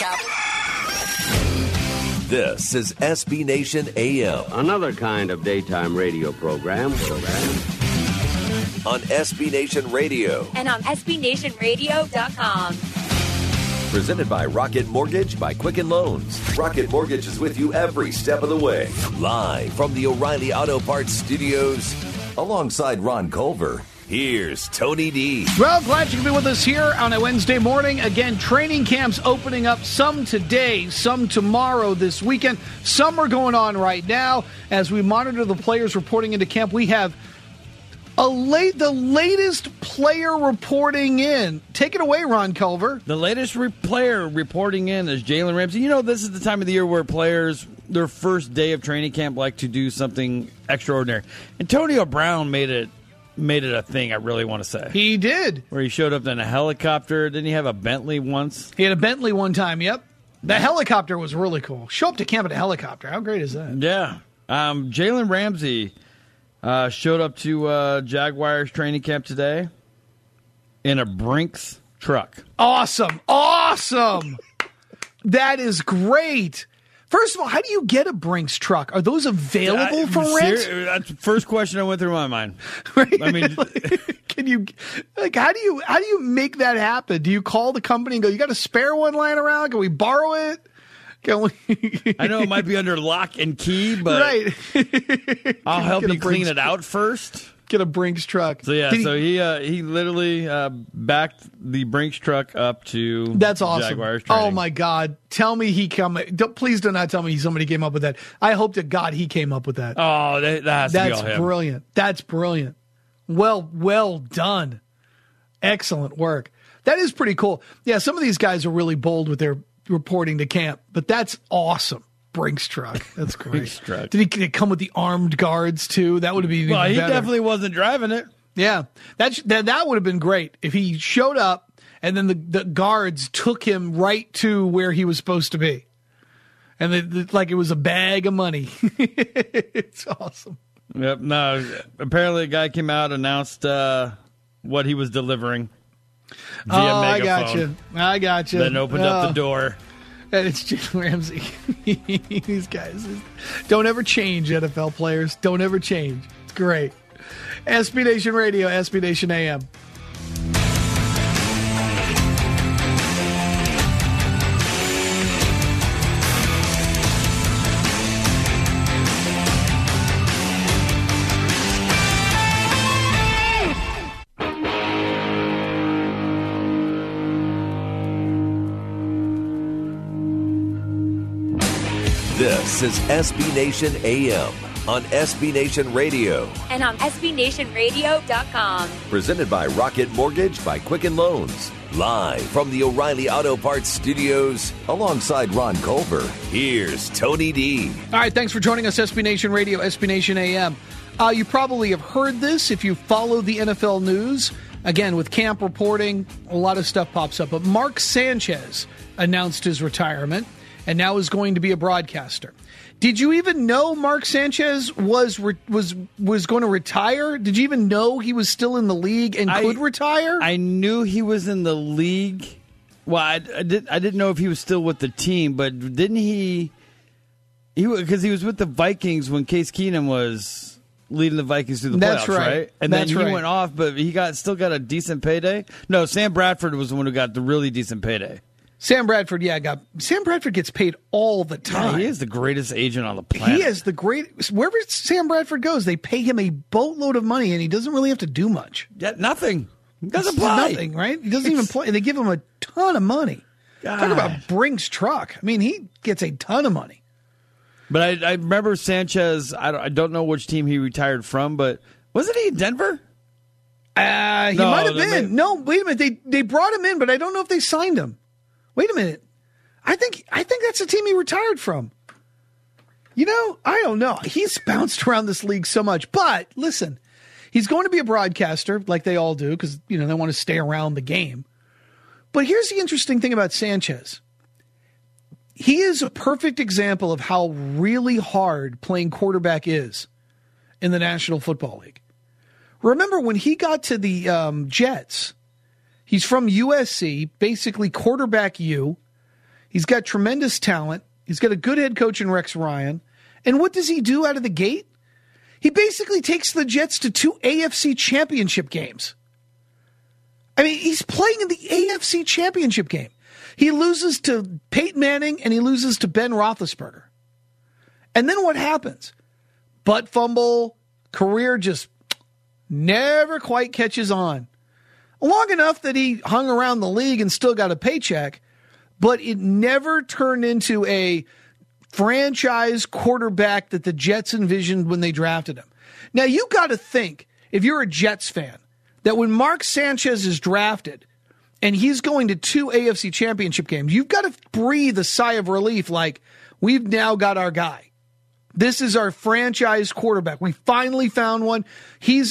app. This is SB Nation AM. Another kind of daytime radio program. On SB Nation Radio. And on SBNationRadio.com. Presented by Rocket Mortgage by Quicken Loans. Rocket Mortgage is with you every step of the way. Live from the O'Reilly Auto Parts Studios. Alongside Ron Culver, here's Tony D. Well, glad you can be with us here on a Wednesday morning. Again, training camps opening up, some today, some tomorrow, this weekend. Some are going on right now. As we monitor the players reporting into camp, we have the latest player reporting in. Take it away, Ron Culver. The latest player reporting in is Jalen Ramsey. You know, this is the time of the year where players, their first day of training camp, like to do something extraordinary. Antonio Brown made it a thing, I really want to say. He did. Where he showed up in a helicopter. Didn't he have a Bentley once? He had a Bentley one time, yep. The helicopter was really cool. Show up to camp in a helicopter. How great is that? Yeah. Jalen Ramsey showed up to Jaguars training camp today in a Brinks truck. Awesome. That is great. First of all, how do you get a Brinks truck? Are those available for rent? That's the first question that went through my mind. Right? I mean, can you how do you make that happen? Do you call the company and go, "You got a spare one lying around? Can we borrow it?" I know it might be under lock and key, but right. I'll help you clean it out first. Get a Brinks truck. So yeah, he literally backed the Brinks truck up to that's awesome. Jaguars training. Oh my God! Tell me please do not tell me somebody came up with that. I hope to God he came up with that. Oh, that's brilliant. That's brilliant. Well done. Excellent work. That is pretty cool. Yeah, some of these guys are really bold with their reporting to camp, but that's awesome. Brinks truck. That's great. Brinks truck. Did he come with the armed guards too? That would have been even better. He definitely wasn't driving it. Yeah, that would have been great if he showed up and then the guards took him right to where he was supposed to be, and like it was a bag of money. It's awesome. Yep. No. Apparently, a guy came out, announced what he was delivering via megaphone. I got you. Then opened up the door. And it's Jalen Ramsey. These guys don't ever change, NFL players. Don't ever change. It's great. SB Nation Radio, SB Nation AM. This is SB Nation AM on SB Nation Radio. And on SBNationRadio.com. Presented by Rocket Mortgage by Quicken Loans. Live from the O'Reilly Auto Parts Studios. Alongside Ron Culver, here's Tony D. All right, thanks for joining us, SB Nation Radio, SB Nation AM. You probably have heard this if you follow the NFL news. Again, with camp reporting, a lot of stuff pops up. But Mark Sanchez announced his retirement and now is going to be a broadcaster. Did you even know Mark Sanchez was going to retire? Did you even know he was still in the league and could retire? I knew he was in the league. Well, I didn't know if he was still with the team, but didn't he? Because he was with the Vikings when Case Keenum was leading the Vikings through the playoffs, right? And then he went off, but he still got a decent payday. No, Sam Bradford was the one who got the really decent payday. Sam Bradford gets paid all the time. Yeah, he is the greatest agent on the planet. He is the great. Wherever Sam Bradford goes, they pay him a boatload of money, and he doesn't really have to do much. Yeah, nothing. He doesn't play. Nothing, right? He doesn't even play. They give him a ton of money. God. Talk about Brinks truck. I mean, he gets a ton of money. But I remember Sanchez. I don't know which team he retired from, but wasn't he in Denver? He might have been. No, wait a minute. They brought him in, but I don't know if they signed him. Wait a minute. I think that's the team he retired from. You know, I don't know. He's bounced around this league so much. But listen, he's going to be a broadcaster like they all do because, you know, they want to stay around the game. But here's the interesting thing about Sanchez. He is a perfect example of how really hard playing quarterback is in the National Football League. Remember when he got to the Jets, he's from USC, basically quarterback U. He's got tremendous talent. He's got a good head coach in Rex Ryan. And what does he do out of the gate? He basically takes the Jets to 2 AFC championship games. I mean, he's playing in the AFC championship game. He loses to Peyton Manning and he loses to Ben Roethlisberger. And then what happens? Butt fumble, career just never quite catches on. Long enough that he hung around the league and still got a paycheck, but it never turned into a franchise quarterback that the Jets envisioned when they drafted him. Now, you got to think, if you're a Jets fan, that when Mark Sanchez is drafted and he's going to 2 AFC championship games, you've got to breathe a sigh of relief like, we've now got our guy. This is our franchise quarterback. We finally found one. He's,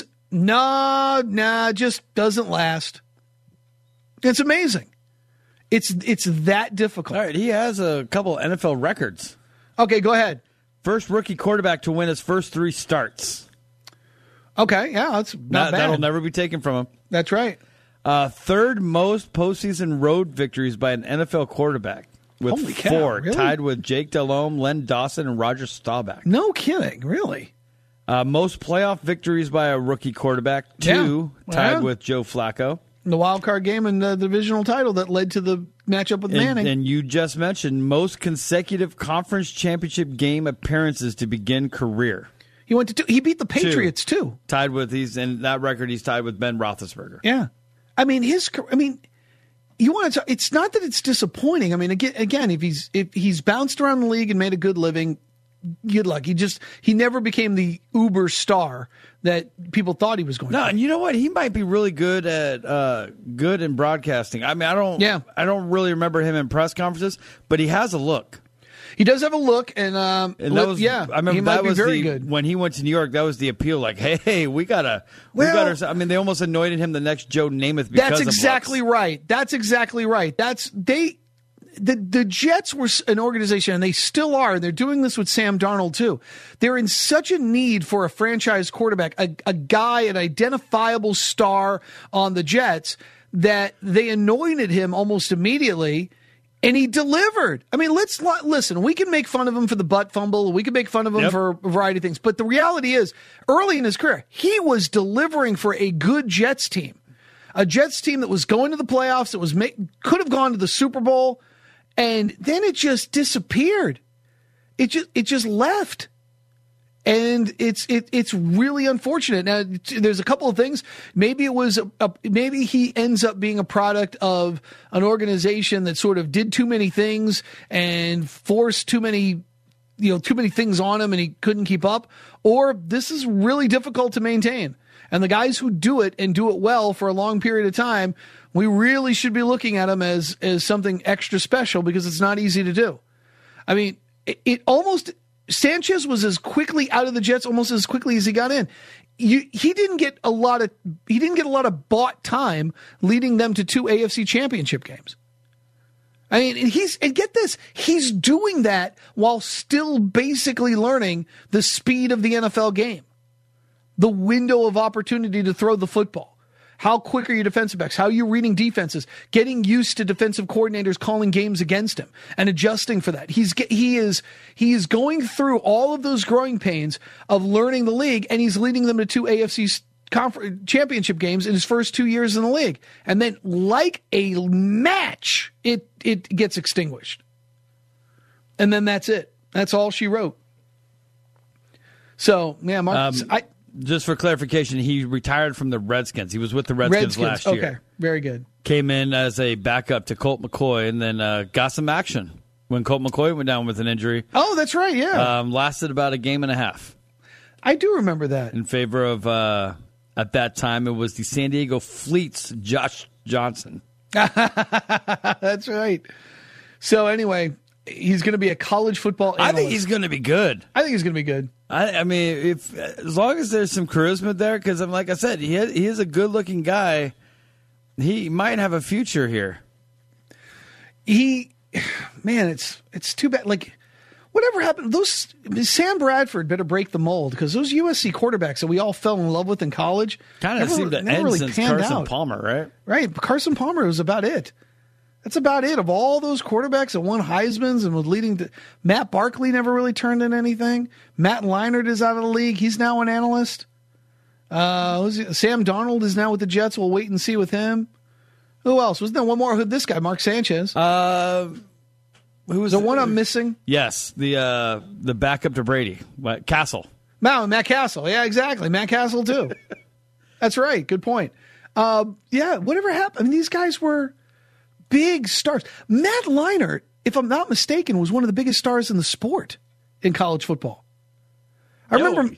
just doesn't last. It's amazing. It's that difficult. All right, he has a couple NFL records. Okay, go ahead. First rookie quarterback to win his first 3 starts. Okay, yeah, that's not bad. That'll never be taken from him. That's right. Third most postseason road victories by an NFL quarterback with Holy cow, 4, really? tied with Jake Delhomme, Len Dawson, and Roger Staubach. No kidding, really. Most playoff victories by a rookie quarterback, 2, tied with Joe Flacco. The wild card game and the divisional title that led to the matchup with Manning. And you just mentioned most consecutive conference championship game appearances to begin career. He went to 2. He beat the Patriots too. Tied with in that record. He's tied with Ben Roethlisberger. Yeah, I mean you want to? It's not that it's disappointing. I mean, again, if he's bounced around the league and made a good living, good luck. He never became the uber star that people thought he was going to. No, and you know what? He might be really good at good in broadcasting. I mean, I don't really remember him in press conferences, but he has a look. He does have a look, and that was, I remember he might that be was very good. When he went to New York. That was the appeal. Like, hey, we gotta. I mean, they almost anointed him the next Joe Namath. That's exactly right. That's exactly right. The Jets were an organization, and they still are, and they're doing this with Sam Darnold too. They're in such a need for a franchise quarterback, a guy, an identifiable star on the Jets, that they anointed him almost immediately, and he delivered. I mean, listen, we can make fun of him for the butt fumble. We can make fun of him for a variety of things. But the reality is, early in his career, he was delivering for a good Jets team. A Jets team that was going to the playoffs, that could have gone to the Super Bowl. And then it just disappeared. It just left. And it's really unfortunate. Now, there's a couple of things. Maybe it was maybe he ends up being a product of an organization that sort of did too many things and forced too many things on him, and he couldn't keep up. Or this is really difficult to maintain. And the guys who do it and do it well for a long period of time, we really should be looking at them as something extra special, because it's not easy to do. I mean, Sanchez was as quickly out of the Jets almost as quickly as he got in. He didn't get a lot of bought time leading them to 2 AFC championship games. I mean, and get this, he's doing that while still basically learning the speed of the NFL game, the window of opportunity to throw the football. How quick are your defensive backs? How are you reading defenses? Getting used to defensive coordinators calling games against him and adjusting for that. He is going through all of those growing pains of learning the league, and he's leading them to 2 AFC championship games in his first 2 years in the league. And then, like a match, it gets extinguished. And then that's it. That's all she wrote. So, yeah, Mark, just for clarification, he retired from the Redskins. He was with the Redskins last year. Okay, very good. Came in as a backup to Colt McCoy, and then got some action when Colt McCoy went down with an injury. Oh, that's right, yeah. Lasted about a game and a half. I do remember that. In favor of, at that time, it was the San Diego Fleet's Josh Johnson. That's right. So anyway, he's going to be a college football analyst. I think he's going to be good. I think he's going to be good. I mean, as long as there's some charisma there, because like I said, he is a good-looking guy. He might have a future here. It's too bad. Like, whatever happened? Sam Bradford better break the mold, because those USC quarterbacks that we all fell in love with in college kind of seemed to end really since panned Carson out. Palmer, right? Right, Carson Palmer was about it. That's about it. Of all those quarterbacks that won Heisman's and was leading to Matt Barkley never really turned in anything. Matt Leinart is out of the league. He's now an analyst. Sam Darnold is now with the Jets. We'll wait and see with him. Who else? Wasn't there one more? This guy, Mark Sanchez. Who was the one I'm missing? Yes, the backup to Brady, Castle. Matt Castle. Yeah, exactly. Matt Castle too. That's right. Good point. Whatever happened? I mean, these guys were big stars. Matt Leinart, if I'm not mistaken, was one of the biggest stars in the sport in college football. I remember.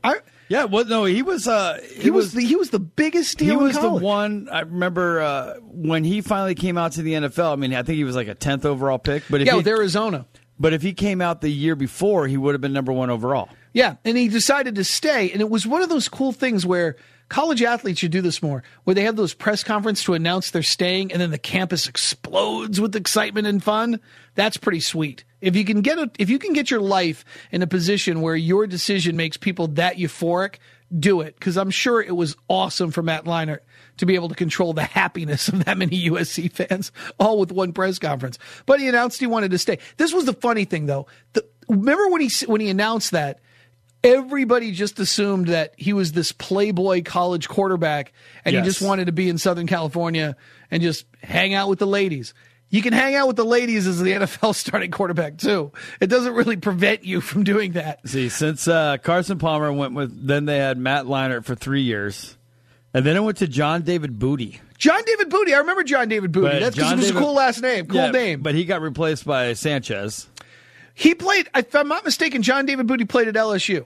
He was. He was the biggest deal. He was in the college. one. I remember when he finally came out to the NFL. I mean, I think he was like a 10th overall pick. But with Arizona. But if he came out the year before, he would have been number 1 overall. Yeah, and he decided to stay, and it was one of those cool things where college athletes should do this more, where they have those press conferences to announce they're staying, and then the campus explodes with excitement and fun. That's pretty sweet. If you can get your life in a position where your decision makes people that euphoric, do it, because I'm sure it was awesome for Matt Leinart to be able to control the happiness of that many USC fans, all with one press conference. But he announced he wanted to stay. This was the funny thing, though. Remember when he announced that, everybody just assumed that he was this playboy college quarterback, and he just wanted to be in Southern California and just hang out with the ladies. You can hang out with the ladies as the NFL starting quarterback, too. It doesn't really prevent you from doing that. See, since Carson Palmer then they had Matt Leinart for 3 years. And then it went to John David Booty. John David Booty. I remember John David Booty. That's because it was a cool last name. Cool name. But he got replaced by Sanchez. He played, if I'm not mistaken, John David Booty played at LSU.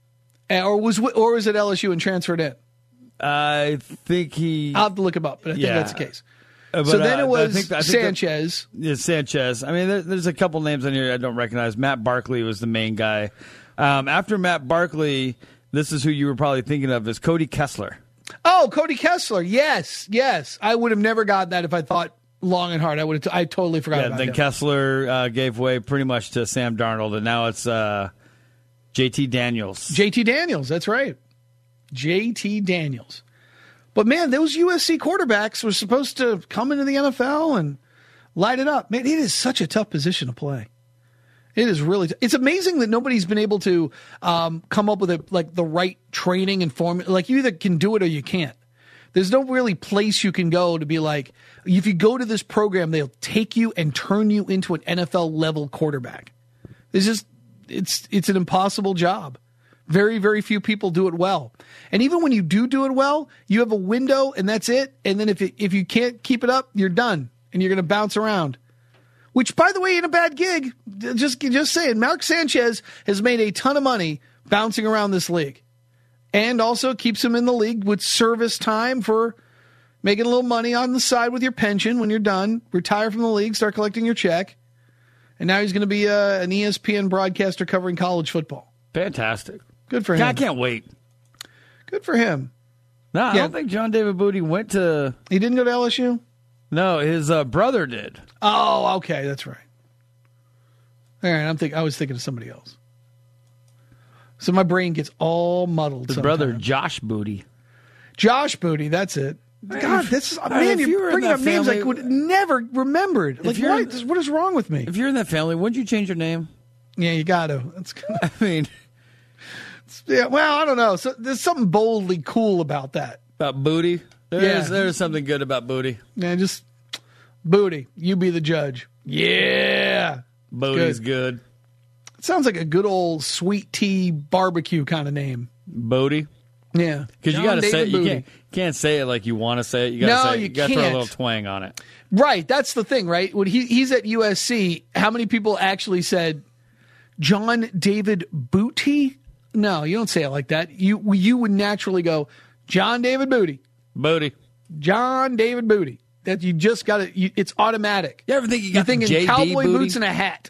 Or was at LSU and transferred in? I think I'll have to look him up, but I think that's the case. So then it was I think Sanchez. Sanchez. I mean, there's a couple names on here I don't recognize. Matt Barkley was the main guy. After Matt Barkley, this is who you were probably thinking of, is Cody Kessler. Oh, Cody Kessler. Yes. I would have never gotten that if I thought long and hard. I totally forgot about that. Then Kessler gave way pretty much to Sam Darnold, and now it's JT Daniels. JT Daniels, that's right. JT Daniels. But, man, those USC quarterbacks were supposed to come into the NFL and light it up. Man, it is such a tough position to play. It is really it's amazing that nobody's been able to come up with the right training and formula. Like, you either can do it or you can't. There's no really place you can go to be like, if you go to this program, they'll take you and turn you into an NFL-level quarterback. It's an impossible job. Very, very few people do it well. And even when you do it well, you have a window and that's it. And then if you can't keep it up, you're done and you're going to bounce around. Which, by the way, ain't a bad gig. Just saying, Mark Sanchez has made a ton of money bouncing around this league. And also keeps him in the league with service time for making a little money on the side with your pension when you're done. Retire from the league, start collecting your check. And now he's going to be an ESPN broadcaster covering college football. Fantastic. Good for him. I can't wait. Good for him. No, I don't think John David Booty went to... He didn't go to LSU? No, his brother did. Oh, okay, that's right. All right, I was thinking of somebody else. So my brain gets all muddled. His brother, Josh Booty. Josh Booty, that's it. God, you're bringing up names I would never remembered. Like, what is wrong with me? If you're in that family, wouldn't you change your name? Yeah, you got to. I mean... Yeah, well, I don't know. So there's something boldly cool about that. About Booty? There's something good about Booty. Yeah, just Booty. You be the judge. Yeah. Booty's good. It sounds like a good old sweet tea barbecue kind of name. Booty? Yeah. Because you got to say it. You can't say it like you want to say it. You got to throw a little twang on it. Right. That's the thing, right? When he's at USC, how many people actually said John David Booty? No, you don't say it like that. You would naturally go, John David Booty. Booty. John David Booty. That you just got to, it's automatic. You ever think you got thinking JD cowboy Booty? boots and a hat.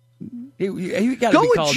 You got go to be with called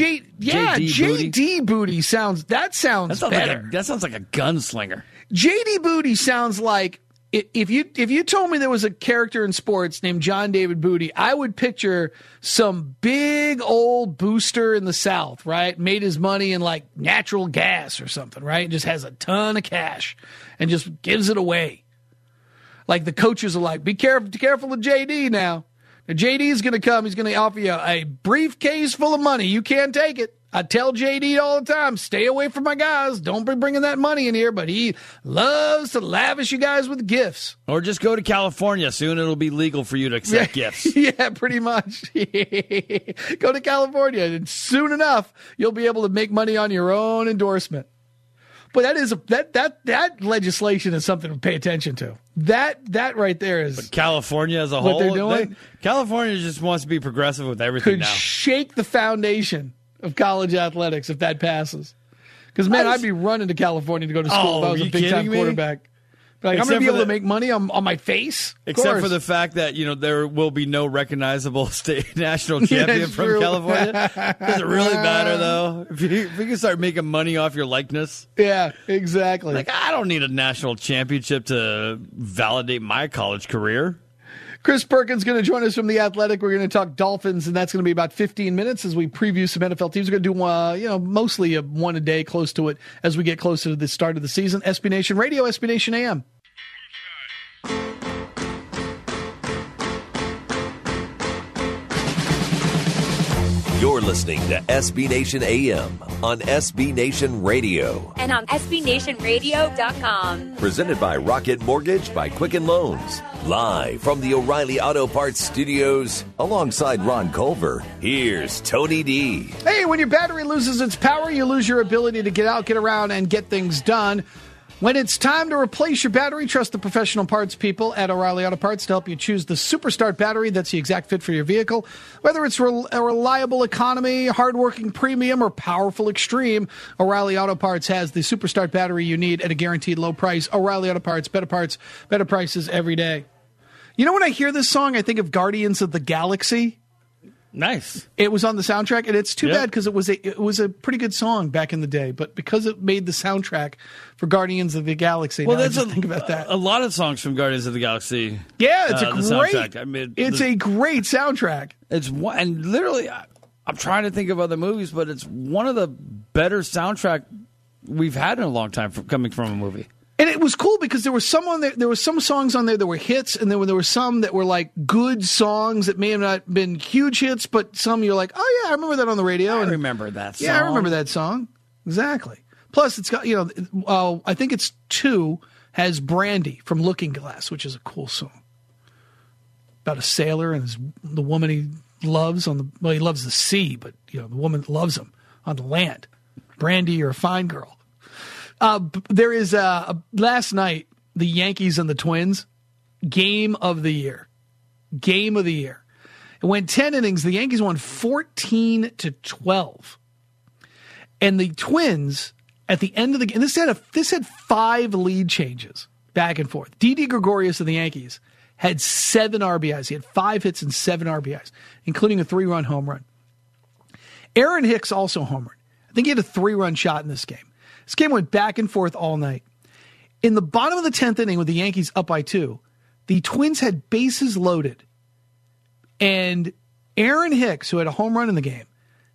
JD Booty sounds better. That sounds like a gunslinger. JD Booty sounds like, if you told me there was a character in sports named John David Booty, I would picture some big old booster in the South, right? Made his money in like natural gas or something, right? Just has a ton of cash and just gives it away. Like the coaches are like, be careful of JD now. Now, JD is going to come. He's going to offer you a briefcase full of money. You can't take it. I tell JD all the time, stay away from my guys. Don't be bringing that money in here. But he loves to lavish you guys with gifts. Or just go to California. Soon it'll be legal for you to accept gifts. Yeah, pretty much. Go to California, and soon enough, you'll be able to make money on your own endorsement. But that legislation is something to pay attention to. That right there is. But California as a what whole, they're doing. California just wants to be progressive with everything Could now. shake the foundation of college athletics if that passes. Because, man, I'd be running to California to go to school if I was a big-time quarterback. Like, I'm going to be able to make money on my face? Except for the fact that, there will be no recognizable state national champion from California. Does it really matter, though? If you can start making money off your likeness. Yeah, exactly. Like, I don't need a national championship to validate my college career. Chris Perkins going to join us from The Athletic. We're going to talk Dolphins, and that's going to be about 15 minutes as we preview some NFL teams. We're going to do, mostly one a day, close to it, as we get closer to the start of the season. SB Nation Radio, SB Nation AM. You're listening to SB Nation AM on SB Nation Radio. And on SBNationRadio.com. Presented by Rocket Mortgage by Quicken Loans. Live from the O'Reilly Auto Parts Studios, alongside Ron Culver, here's Tony D. Hey, when your battery loses its power, you lose your ability to get out, get around, and get things done. When it's time to replace your battery, trust the professional parts people at O'Reilly Auto Parts to help you choose the Superstart battery that's the exact fit for your vehicle. Whether it's a reliable economy, hardworking premium, or powerful extreme, O'Reilly Auto Parts has the Superstart battery you need at a guaranteed low price. O'Reilly Auto Parts, better prices every day. You know, when I hear this song, I think of Guardians of the Galaxy. Nice. It was on the soundtrack, and it's too bad because it was a pretty good song back in the day. But because it made the soundtrack for Guardians of the Galaxy, well, think about that. A lot of songs from Guardians of the Galaxy. Yeah, it's a great soundtrack. It's one, and literally, I'm trying to think of other movies, but it's one of the better soundtrack we've had in a long time coming from a movie. And it was cool because there was some songs on there that were hits, and there were some that were like good songs that may have not been huge hits, but some you're like, oh yeah, I remember that on the radio. I remember that song. Yeah, I remember that song. Exactly. Plus, it's got, I think it's 2 has Brandy from Looking Glass, which is a cool song. About a sailor and the woman he loves he loves the sea, but the woman that loves him on the land. Brandy, you're a fine girl. There is last night, the Yankees and the Twins, game of the year. Game of the year. It went 10 innings. The Yankees won 14-12. And the Twins, at the end of the game, this had 5 lead changes back and forth. Didi Gregorius of the Yankees had 7 RBIs. He had 5 hits and 7 RBIs, including a 3-run home run. Aaron Hicks also homered. I think he had a 3-run shot in this game. This game went back and forth all night. In the bottom of the 10th inning with the Yankees up by 2, the Twins had bases loaded. And Aaron Hicks, who had a home run in the game,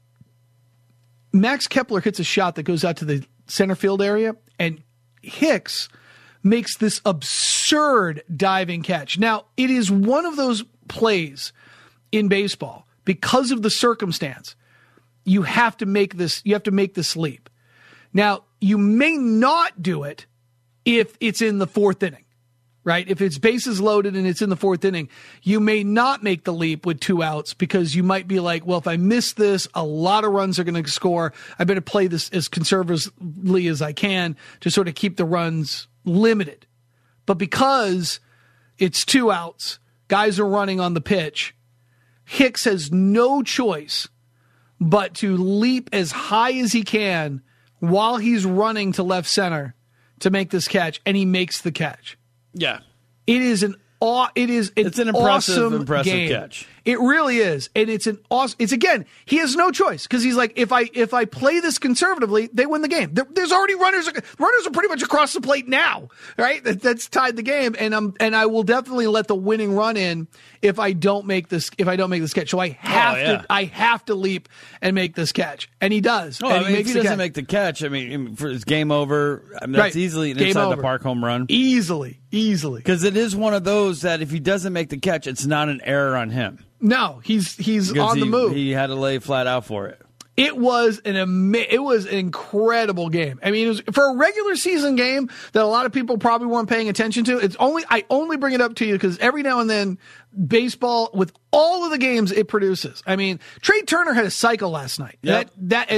Max Kepler hits a shot that goes out to the center field area, and Hicks makes this absurd diving catch. Now, it is one of those plays in baseball, because of the circumstance, you have to make this leap. Now, you may not do it if it's in the 4th inning, right? If it's bases loaded and it's in the 4th inning, you may not make the leap with 2 outs because you might be like, well, if I miss this, a lot of runs are going to score. I better play this as conservatively as I can to sort of keep the runs limited. But because it's 2 outs, guys are running on the pitch, Hicks has no choice but to leap as high as he can while he's running to left center to make this catch, and he makes the catch. Yeah. It's an impressive awesome game. Catch. It really is. And it's again, he has no choice because he's like, if I play this conservatively, they win the game. There's already runners are pretty much across the plate now, right? That's tied the game. And I will definitely let the winning run in if I don't make this catch. So I have to leap and make this catch. And he does. Oh, if he doesn't make the catch, it's game over. That's easily an inside the park home run. Easily. Because it is one of those that if he doesn't make the catch, it's not an error on him. No, he's on the move. He had to lay flat out for it. It was an incredible game. I mean, it was for a regular season game that a lot of people probably weren't paying attention to. I only bring it up to you because every now and then baseball, with all of the games it produces. I mean, Trey Turner had a cycle last night. Yep.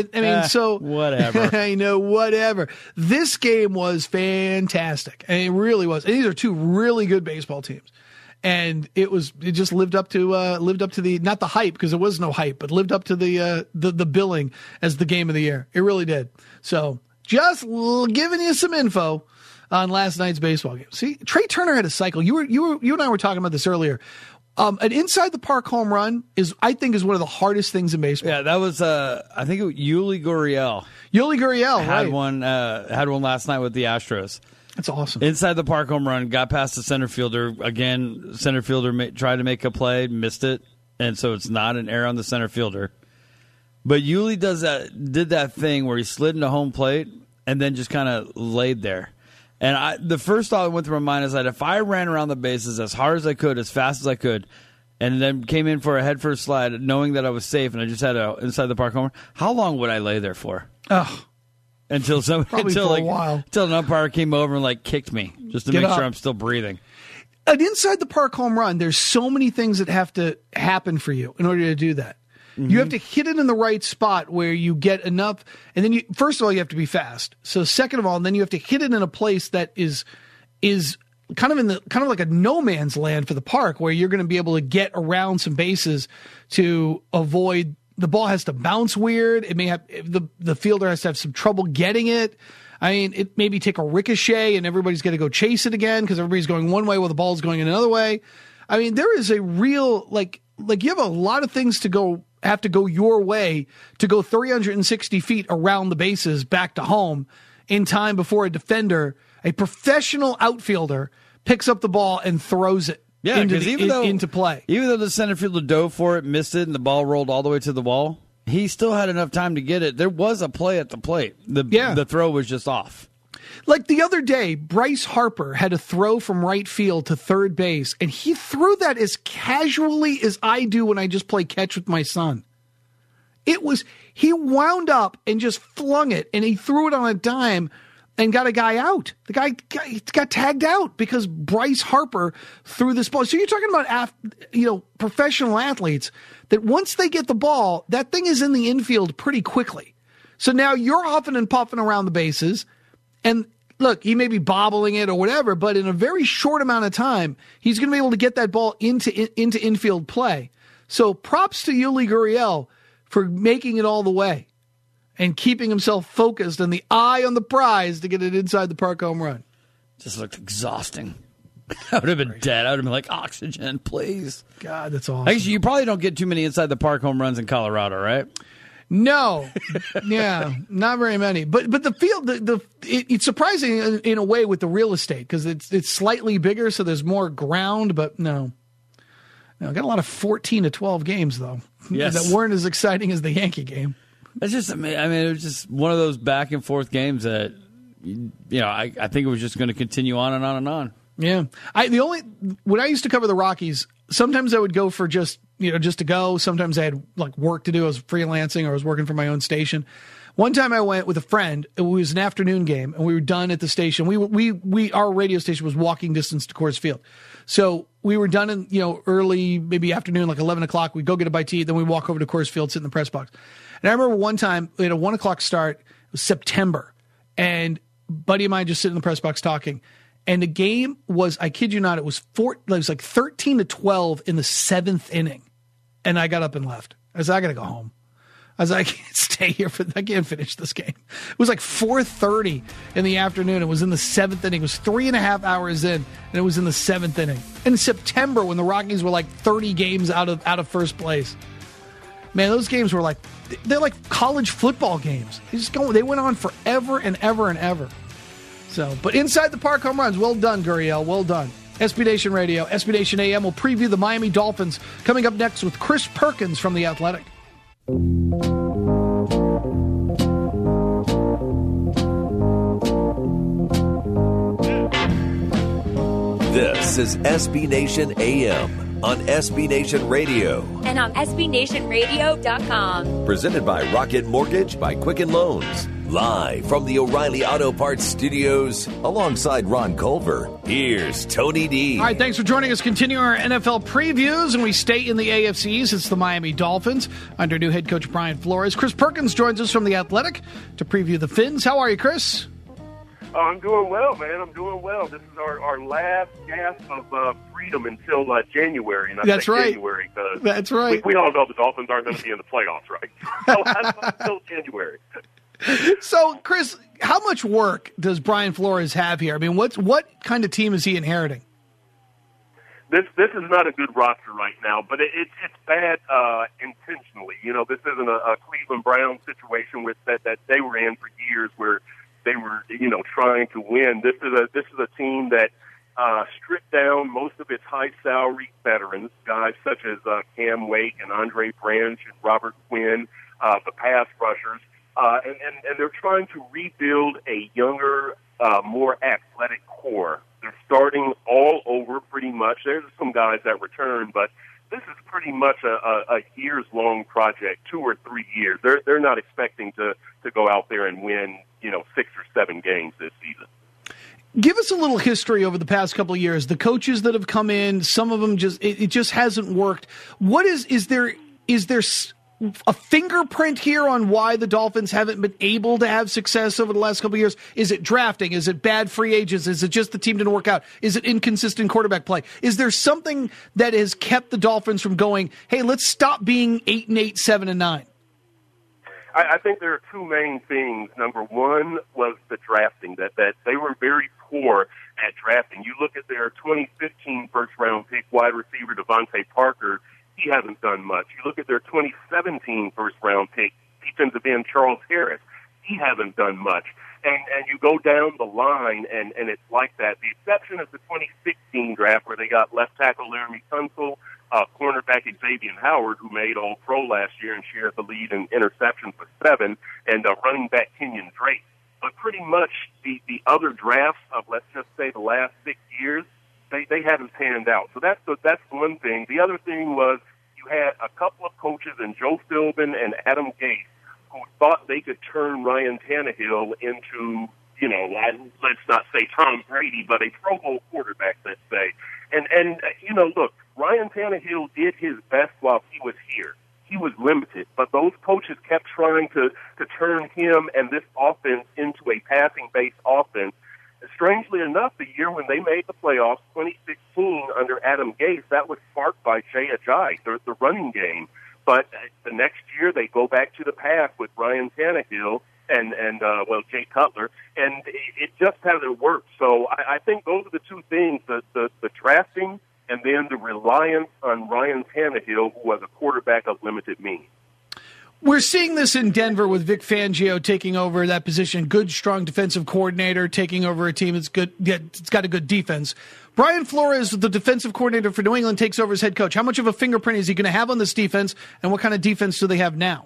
So whatever. I know, whatever. This game was fantastic. And it really was. And these are two really good baseball teams. And it just lived up to the, not the hype, because there was no hype, but lived up to the billing as the game of the year. It really did. So just giving you some info on last night's baseball game. See, Trey Turner had a cycle. You and I were talking about this earlier. An inside the park home run I think is one of the hardest things in baseball. Yeah, that was I think it was Yuli Gurriel. Yuli Gurriel had one last night with the Astros. That's awesome. Inside the park home run, got past the center fielder. Again, center fielder tried to make a play, missed it, and so it's not an error on the center fielder. But Yuli did that thing where he slid into home plate and then just kind of laid there. And the first thought that went through my mind is that if I ran around the bases as hard as I could, as fast as I could, and then came in for a head-first slide, knowing that I was safe and I just had an inside the park home run, how long would I lay there for? Oh. Until a while. Until an umpire came over and kicked me just to make sure I'm still breathing. An inside the park home run, there's so many things that have to happen for you in order to do that. Mm-hmm. You have to hit it in the right spot where you get enough, and then first of all, you have to be fast. So second of all, and then you have to hit it in a place that is kind of like a no man's land for the park, where you're going to be able to get around some bases to avoid. The ball has to bounce weird. It may have the fielder has to have some trouble getting it. I mean, it maybe take a ricochet and everybody's got to go chase it again because everybody's going one way while the ball's going another way. I mean, there is a real like you have a lot of things have to go your way to go 360 feet around the bases back to home in time before a professional outfielder, picks up the ball and throws it. Yeah, into play. Even though the center fielder dove for it, missed it, and the ball rolled all the way to the wall, he still had enough time to get it. There was a play at the plate. The throw was just off. Like the other day, Bryce Harper had a throw from right field to third base, and he threw that as casually as I do when I just play catch with my son. He wound up and just flung it, and he threw it on a dime and got a guy out. The guy got tagged out because Bryce Harper threw this ball. So you're talking about professional athletes that once they get the ball, that thing is in the infield pretty quickly. So now you're huffing and puffing around the bases, and look, he may be bobbling it or whatever, but in a very short amount of time, he's going to be able to get that ball into infield play. So props to Yuli Gurriel for making it all the way and keeping himself focused and the eye on the prize to get it inside the park home run. Just looked exhausting. I would have been dead. I would have been like, oxygen, please. God, that's awesome. Actually, you probably don't get too many inside the park home runs in Colorado, right? No. Yeah, not very many. But the field, it's surprising in a way with the real estate because it's slightly bigger, so there's more ground, but no. I got a lot of 14 to 12 games, though, that weren't as exciting as the Yankee game. It's just, I mean, it was just one of those back and forth games that, I think it was just going to continue on and on and on. Yeah. When I used to cover the Rockies, sometimes I would go for just to go. Sometimes I had work to do. I was freelancing or I was working for my own station. One time I went with a friend. It was an afternoon game and we were done at the station. Our radio station was walking distance to Coors Field. So we were done in, early, maybe afternoon, like 11 o'clock. We'd go get a bite to eat. Then we walk over to Coors Field, sit in the press box. And I remember one time we had a 1 o'clock start. It was September. And a buddy of mine just sitting in the press box talking. And the game was, I kid you not, it was 13 to 12 in the seventh inning. And I got up and left. I said, I got to go home. I was like, I can't stay here. I can't finish this game. It was like 4:30 in the afternoon. It was in the seventh inning. It was 3.5 hours in, and it was in the seventh inning. In September, when the Rockies were 30 games out of first place. Man, those games were they're like college football games. They went on forever and ever and ever. So, but inside the park home runs, well done, Gurriel, well done. SB Nation Radio, SB Nation AM will preview the Miami Dolphins coming up next with Chris Perkins from The Athletic. This is SB Nation AM. on SB Nation Radio. And on SBNationRadio.com. Presented by Rocket Mortgage by Quicken Loans. Live from the O'Reilly Auto Parts Studios, alongside Ron Culver, here's Tony D. All right, thanks for joining us. Continuing our NFL previews, and we stay in the AFCs. It's the Miami Dolphins under new head coach Brian Flores. Chris Perkins joins us from The Athletic to preview the Fins. How are you, Chris? Oh, I'm doing well, man. I'm doing well. This is our last gasp of freedom until January. And That's right. January, That's right. We all know the Dolphins aren't going to be in the playoffs, right? So until January. So, Chris, how much work does Brian Flores have here? I mean, what kind of team is he inheriting? This is not a good roster right now, but it's bad intentionally. You know, this isn't a Cleveland Browns situation with that they were in for years where they were, trying to win. This is a team that stripped down most of its high salary veterans, guys such as Cam Wake and Andre Branch and Robert Quinn, the pass rushers. And they're trying to rebuild a younger, more athletic core. They're starting all over pretty much. There's some guys that return, but this is pretty much a years-long project, 2 or 3 years. They're not expecting to go out there and win, 6 or 7 games this season. Give us a little history over the past couple of years. The coaches that have come in, some of them it just hasn't worked. What is there a fingerprint here on why the Dolphins haven't been able to have success over the last couple of years? Is it drafting? Is it bad free agents? Is it just the team didn't work out? Is it inconsistent quarterback play? Is there something that has kept the Dolphins from going, hey, let's stop being 8-8, 7-9? I think there are two main things. Number one was the drafting, that they were very poor at drafting. You look at their 2015 first-round pick wide receiver Devontae Parker, he hasn't done much. You look at their 2017 first-round pick, defensive end Charles Harris, he hasn't done much. And you go down the line, and it's like that. The exception is the 2016 draft where they got left tackle Laramie Tunsil, cornerback Xavier Howard, who made All-Pro last year and shared the lead in interceptions with 7, and running back Kenyon Drake. But pretty much the other drafts of, let's just say, the last 6 years, they haven't panned out. So that's one thing. The other thing was you had a couple of coaches in Joe Philbin and Adam Gase who thought they could turn Ryan Tannehill into, let's not say Tom Brady, but a Pro Bowl quarterback, let's say. And look, Ryan Tannehill did his best while he was here. He was limited, but those coaches kept trying to turn him and this offense into a passing-based offense. Strangely enough, the year when they made the playoffs, 2016, under Adam Gase, that was sparked by Jay Ajayi, the running game. But the next year, they go back to the path with Ryan Tannehill and Jay Cutler, and it just hasn't worked. So I think those are the two things, the drafting and then the reliance on Ryan Tannehill, who was a quarterback of limited means. We're seeing this in Denver with Vic Fangio taking over that position. Good, strong defensive coordinator taking over a team that's good. It's got a good defense. Brian Flores, the defensive coordinator for New England, takes over as head coach. How much of a fingerprint is he going to have on this defense, and what kind of defense do they have now?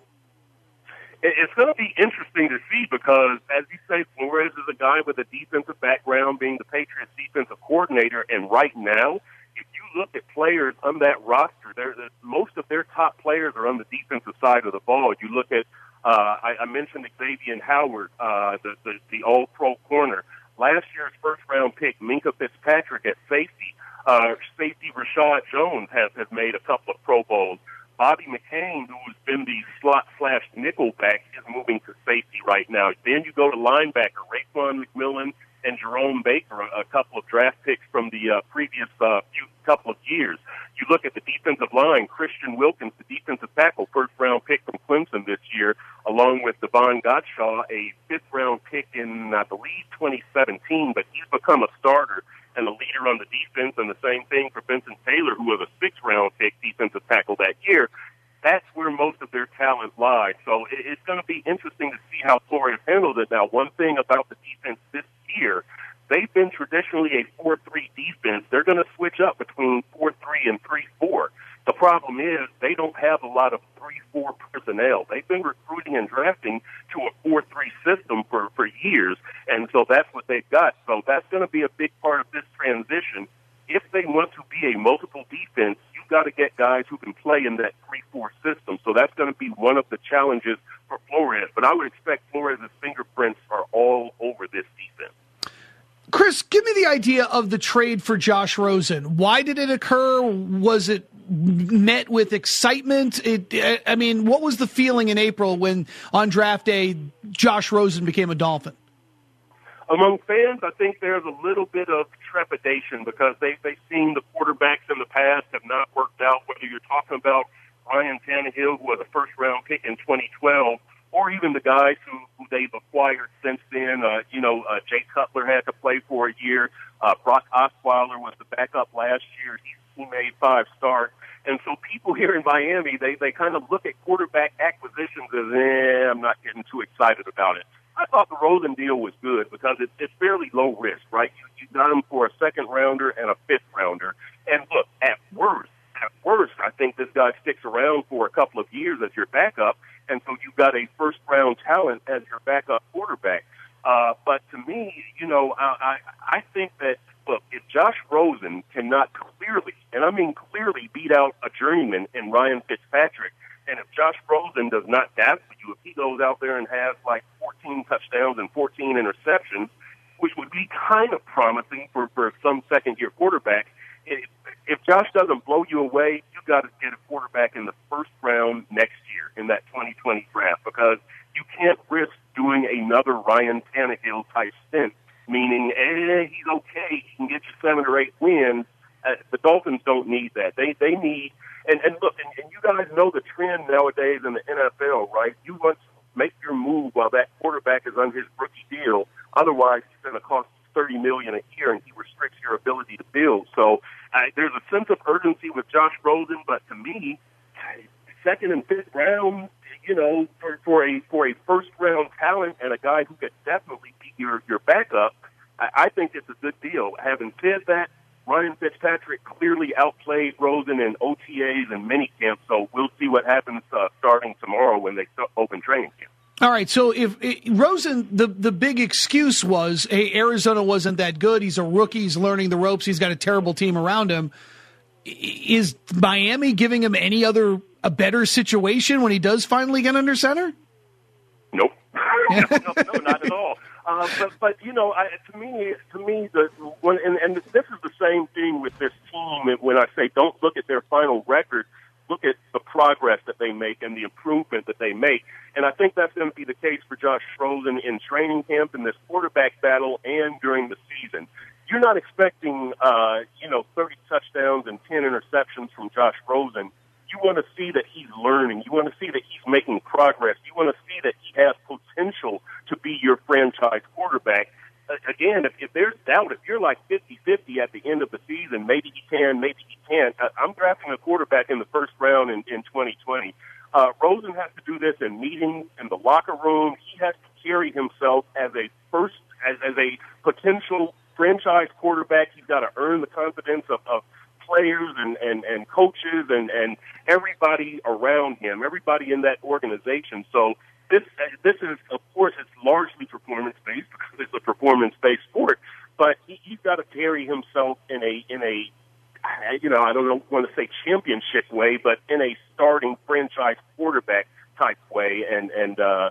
It's going to be interesting to see because, as you say, Flores is a guy with a defensive background, being the Patriots defensive coordinator, and right now, if you look at players on that roster, most of their top players are on the defensive side of the ball. You look at, I mentioned Xavier Howard, the All-Pro corner. Last year's first-round pick, Minka Fitzpatrick at safety. Safety Rashad Jones has made a couple of Pro Bowls. Bobby McCain, who's been the slot/nickel back, is moving to safety right now. Then you go to linebacker, Raekwon McMillan and Jerome Baker, a couple of draft picks from the previous couple of years. You look at the defensive line, Christian Wilkins, the defensive tackle, first-round pick from Clemson this year, along with Devon Gottschall, a fifth-round pick in, I believe, 2017, but he's become a starter and a leader on the defense, and the same thing for Vincent Taylor, who was a sixth-round pick defensive tackle that year. That's where most of their talent lies. So it's going to be interesting to see how Flores handles it. Now, one thing about the defense this year, they've been traditionally a 4-3 defense. They're going to switch up between 4-3 and 3-4. The problem is they don't have a lot of 3-4 personnel. They've been recruiting and drafting to a 4-3 system for years, and so that's what they've got. So that's going to be a big part of this transition. If they want to be a multiple defense, you've guys who can play in that 3-4 system. So that's going to be one of the challenges for Flores. But I would expect Flores' fingerprints are all over this defense. Chris, give me the idea of the trade for Josh Rosen. Why did it occur? Was it met with excitement? What was the feeling in April when on draft day Josh Rosen became a Dolphin? Among fans, I think there's a little bit of trepidation because they've seen the quarterbacks in the past have not worked out, whether you're talking about Ryan Tannehill, who was a first-round pick in 2012, or even the guys who they've acquired since then. Jay Cutler had to play for a year. Brock Osweiler was the backup last year. He made 5 starts. And so people here in Miami, they kind of look at quarterback acquisitions as, I'm not getting too excited about it. I thought the Rosen deal was good because it's fairly low risk, right? You got him for a second-rounder and a fifth-rounder. And look, at worst, I think this guy sticks around for a couple of years as your backup, and so you've got a first-round talent as your backup quarterback. But to me, I think that, look, if Josh Rosen cannot clearly, and I mean clearly, beat out a journeyman in Ryan Fitzpatrick, and if Josh Rosen does not dazzle you, if he goes out there and has like 14 touchdowns and 14 interceptions, which would be kind of promising for some second-year quarterback, if Josh doesn't blow you away, you've got to get a quarterback in the first round next year in that 2020 draft because you can't risk doing another Ryan Tannehill type stint, meaning, he's okay, he can get you 7 or 8 wins. The Dolphins don't need that. They need, and look, and you guys know the trend nowadays in the NFL, right? You want to make your move while that quarterback is on his rookie deal. Otherwise, he's going to cost $30 million a year, and he restricts your ability to build. So there's a sense of urgency with Josh Rosen, but to me, second and fifth round, for a first round talent and a guy who could definitely be your backup, I think it's a good deal. Having said that, Ryan Fitzpatrick clearly outplayed Rosen in OTAs and minicamp, so we'll see what happens starting tomorrow when they open training camp. All right, so if Rosen, the big excuse was, hey, Arizona wasn't that good. He's a rookie. He's learning the ropes. He's got a terrible team around him. Is Miami giving him a better situation when he does finally get under center? Nope. No, not at all. But to me, and this is the same thing with this team. When I say don't look at their final record, look at the progress that they make and the improvement that they make. And I think that's going to be the case for Josh Rosen in training camp, in this quarterback battle, and during the season. You're not expecting, 30 touchdowns and 10 interceptions from Josh Rosen. You want to see that he's learning. You want to see that he's making progress. You want to see that he has potential to be your franchise quarterback. Again, if there's doubt, if you're like 50-50 at the end of the season, maybe he can, maybe he can't. I'm drafting a quarterback in the first round in 2020. Rosen has to do this in meetings, in the locker room. He has to carry himself as a potential franchise quarterback. He's got to earn the confidence of players and coaches and everybody around him, everybody in that organization. So this is, of course, it's largely performance-based because it's a performance-based sport, but he's got to carry himself in a I don't want to say championship way, but in a starting franchise quarterback type way. And are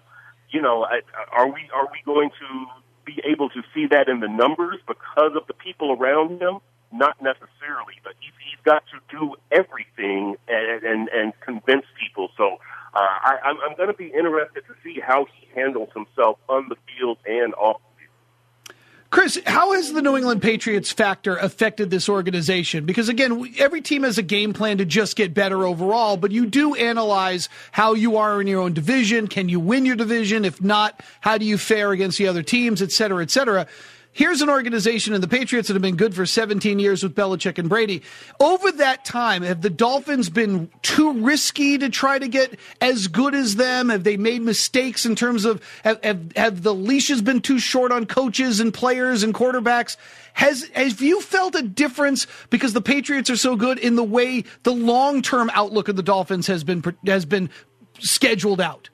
we going to be able to see that in the numbers because of the people around him? Not necessarily, but he's got to do everything and convince people. So I'm going to be interested to see how he handles himself on the field and off the field. Chris, how has the New England Patriots factor affected this organization? Because, again, every team has a game plan to just get better overall, but you do analyze how you are in your own division. Can you win your division? If not, how do you fare against the other teams, et cetera, et cetera? Here's an organization in the Patriots that have been good for 17 years with Belichick and Brady. Over that time, have the Dolphins been too risky to try to get as good as them? Have they made mistakes in terms of have the leashes been too short on coaches and players and quarterbacks? Have you felt a difference because the Patriots are so good in the way the long-term outlook of the Dolphins has been scheduled out?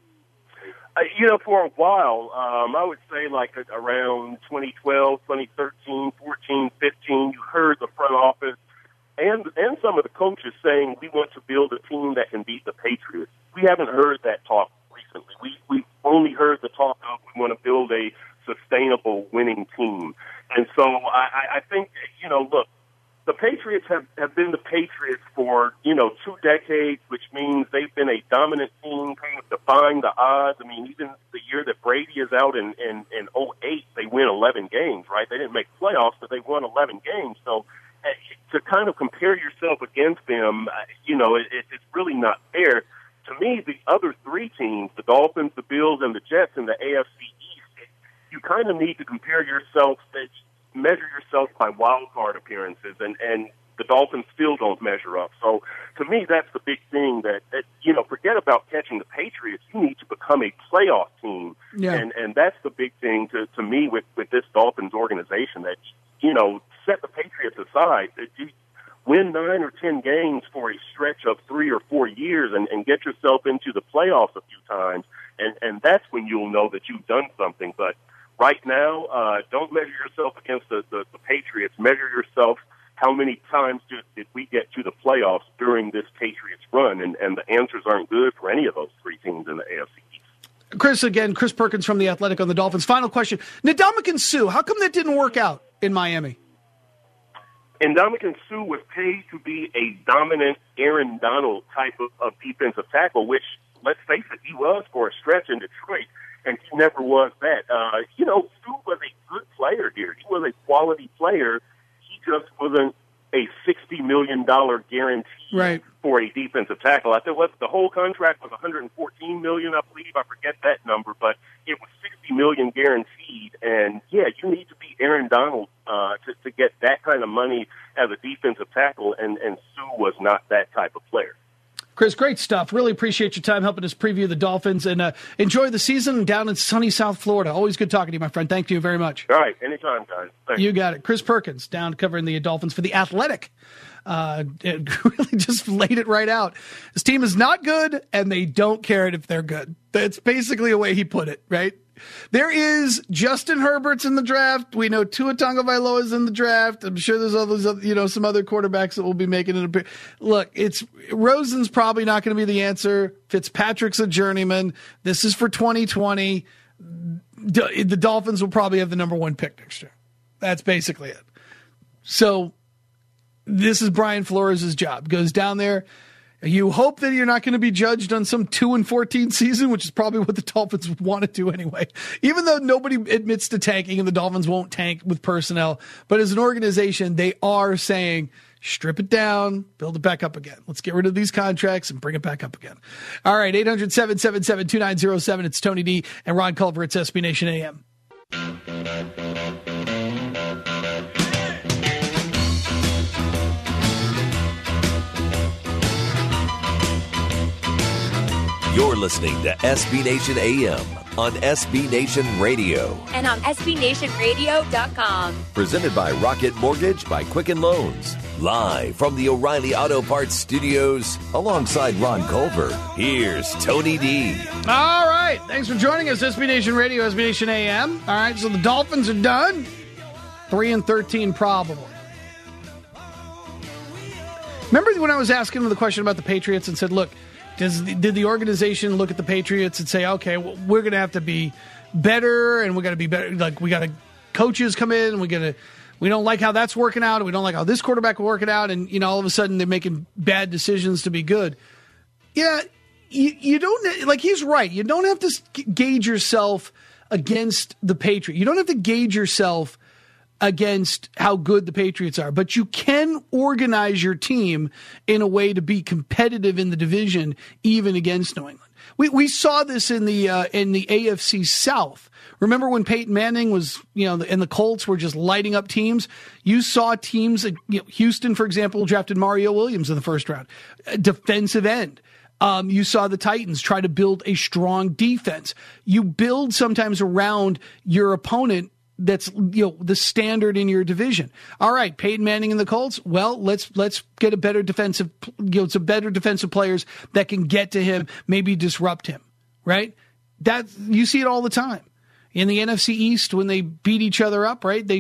For a while, I would say like around 2012, 2013, 14, 15, you heard the front office and some of the coaches saying we want to build a team that can beat the Patriots. We haven't heard that talk recently. We've only heard the talk of we want to build a sustainable winning team. And so I think, look, the Patriots have been the Patriots for, 2 decades, which means they've been a dominant team, kind of defying the odds. I mean, even the year that Brady is out in 2008, they win 11 games, right? They didn't make playoffs, but they won 11 games. So to kind of compare yourself against them, it's really not fair. To me, the other three teams, the Dolphins, the Bills, and the Jets in the AFC East, you kind of need to compare yourself, measure yourself by wild card appearances, and the Dolphins still don't measure up. So to me, that's the big thing that forget about catching the Patriots. You need to become a playoff team. Yeah. And that's the big thing to me with this Dolphins organization that, set the Patriots aside. Win 9 or 10 games for a stretch of 3 or 4 years and get yourself into the playoffs a few times. And that's when you'll know that you've done something. But right now, don't measure yourself against the Patriots. Measure yourself how many times did we get to the playoffs during this Patriots run. And the answers aren't good for any of those three teams in the AFC East. Chris Perkins from The Athletic on the Dolphins. Final question. Ndamukong Suh, how come that didn't work out in Miami? Ndamukong Suh was paid to be a dominant Aaron Donald type of defensive tackle, which, let's face it, he was for a stretch in Detroit, and he never was that. Suh was a good player here. He was a quality player. He just wasn't a $60 million guarantee for a defensive tackle. I think the whole contract was $114 million, I believe. I forget that number, but it was $60 million guaranteed. And yeah, you need to be Aaron Donald to get that kind of money as a defensive tackle, and Suh was not that type of player. Chris, great stuff. Really appreciate your time helping us preview the Dolphins, and enjoy the season down in sunny South Florida. Always good talking to you, my friend. Thank you very much. All right. Anytime, guys. Thanks. You got it. Chris Perkins down covering the Dolphins for The Athletic. It really just laid it right out. This team is not good, and they don't care if they're good. That's basically the way he put it, right? There is Justin Herbert's in the draft. We know Tua Tagovailoa is in the draft. I'm sure there's others, some other quarterbacks that will be making it appear. Look, Rosen's probably not going to be the answer. Fitzpatrick's a journeyman. This is for 2020. The Dolphins will probably have the number 1 pick next year. That's basically it. So this is Brian Flores' job. Goes down there. You hope that you're not going to be judged on some 2-14 season, which is probably what the Dolphins want to do anyway. Even though nobody admits to tanking and the Dolphins won't tank with personnel. But as an organization, they are saying, strip it down, build it back up again. Let's get rid of these contracts and bring it back up again. All right, 800-777-2907. It's Tony D and Ron Culver. It's SB Nation AM. You're listening to SB Nation AM on SB Nation Radio. And on SBNationRadio.com. Presented by Rocket Mortgage by Quicken Loans. Live from the O'Reilly Auto Parts Studios, alongside Ron Culver, here's Tony D. All right. Thanks for joining us, SB Nation Radio, SB Nation AM. All right, so the Dolphins are done. 3-13 probable. Remember when I was asking the question about the Patriots and said, look, did the organization look at the Patriots and say, okay, well, we're going to have to be better, and we got to be better. Like, we got to coaches come in, and we don't like how that's working out, and we don't like how this quarterback will work it out, and all of a sudden they're making bad decisions to be good. Yeah, you don't, like, he's right. You don't have to gauge yourself against the Patriots. You don't have to gauge yourself against how good the Patriots are, but you can organize your team in a way to be competitive in the division, even against New England. We saw this in the AFC South. Remember when Peyton Manning was, and the Colts were just lighting up teams? You saw teams, Houston, for example, drafted Mario Williams in the first round, defensive end. You saw the Titans try to build a strong defense. You build sometimes around your opponent. That's the standard in your division. All right, Peyton Manning and the Colts. Well, let's get a better defensive, some better defensive players that can get to him, maybe disrupt him. Right? That you see it all the time in the NFC East when they beat each other up. Right?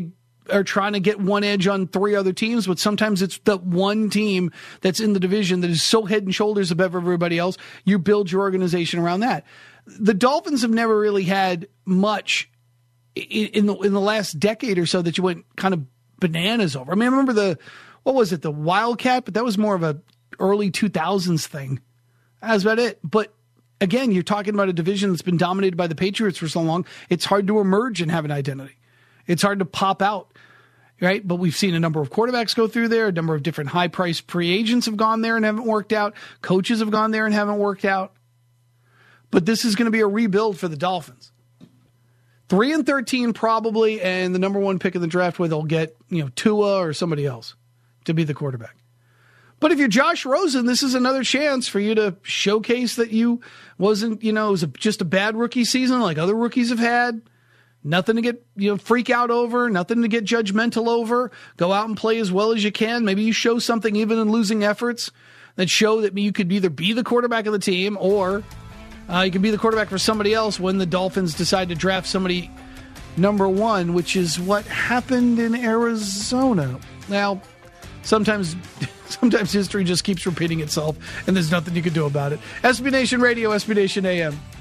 are trying to get one edge on three other teams, but sometimes it's the one team that's in the division that is so head and shoulders above everybody else. You build your organization around that. The Dolphins have never really had much in the last decade or so that you went kind of bananas over. I mean, I remember the Wildcat, but that was more of a early 2000s thing. That's about it. But again, you're talking about a division that's been dominated by the Patriots for so long. It's hard to emerge and have an identity. It's hard to pop out, right? But we've seen a number of quarterbacks go through there. A number of different high-priced free agents have gone there and haven't worked out. Coaches have gone there and haven't worked out. But this is going to be a rebuild for the Dolphins. 3-13 probably, and the number one pick in the draft where they'll get, Tua or somebody else to be the quarterback. But if you're Josh Rosen, this is another chance for you to showcase that you wasn't, it was just a bad rookie season like other rookies have had. Nothing to get, freak out over, nothing to get judgmental over. Go out and play as well as you can. Maybe you show something even in losing efforts that show that you could either be the quarterback of the team or you could be the quarterback for somebody else when the Dolphins decide to draft somebody number one, which is what happened in Arizona. Now, sometimes history just keeps repeating itself, and there's nothing you can do about it. SB Nation Radio, SB Nation AM.